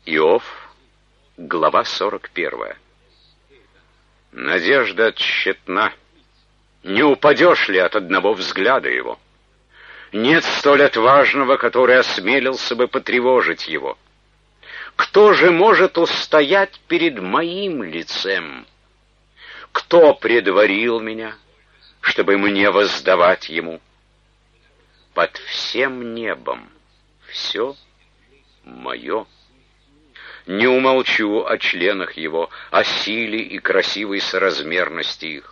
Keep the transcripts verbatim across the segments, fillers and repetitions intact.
Иов, глава сорок первая. Надежда тщетна. Не упадешь ли от одного взгляда его? Нет столь отважного, который осмелился бы потревожить его. Кто же может устоять перед моим лицем? Кто предварил меня, чтобы мне воздавать ему? Под всем небом все мое. Не умолчу о членах его, о силе и красивой соразмерности их.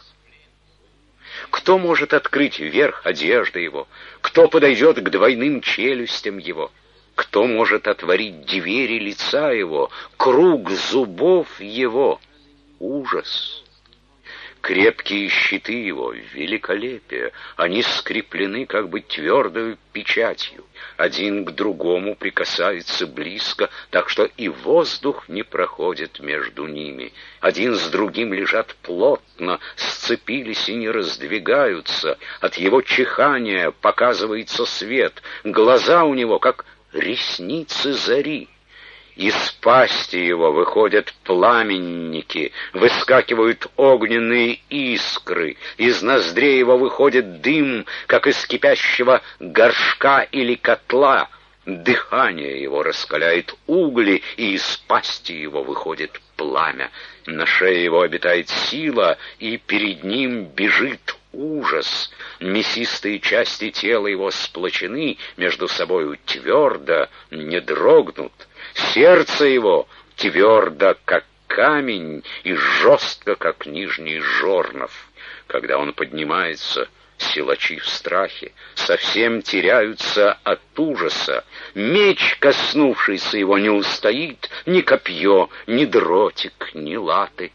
Кто может открыть верх одежды его? Кто подойдет к двойным челюстям его? Кто может отворить двери лица его, круг зубов его? Ужас! Крепкие щиты его, великолепие, они скреплены как бы твердою печатью. Один к другому прикасается близко, так что и воздух не проходит между ними. Один с другим лежат плотно, сцепились и не раздвигаются. От его чихания показывается свет, глаза у него как ресницы зари. Из пасти его выходят пламенники, выскакивают огненные искры, из ноздрей его выходит дым, как из кипящего горшка или котла. Дыхание его раскаляет угли, и из пасти его выходит пламя. На шее его обитает сила, и перед ним бежит ужас. Мясистые части тела его сплочены между собою твердо, не дрогнут. Сердце его твердо, как камень, и жестко, как нижний жорнов. Когда он поднимается, силачи в страхе совсем теряются от ужаса. Меч, коснувшийся его, не устоит, ни копье, ни дротик, ни латы.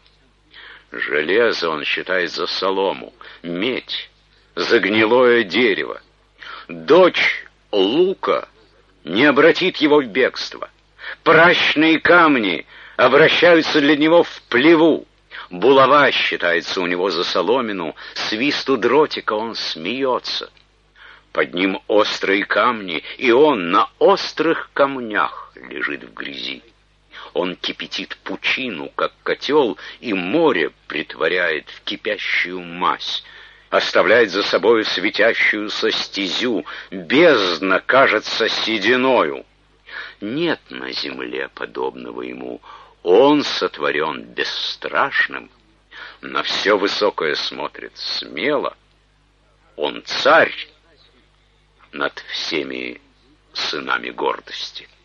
Железо он считает за солому, медь за гнилое дерево. Дочь лука не обратит его в бегство. Пращные камни обращаются для него в плеву. Булава считается у него за соломину, свисту дротика он смеется. Под ним острые камни, и он на острых камнях лежит в грязи. Он кипятит пучину, как котел, и море притворяет в кипящую мазь. Оставляет за собою светящуюся стезю, бездна кажется сединою. Нет на земле подобного ему, он сотворен бесстрашным, на все высокое смотрит смело, он царь над всеми сынами гордости.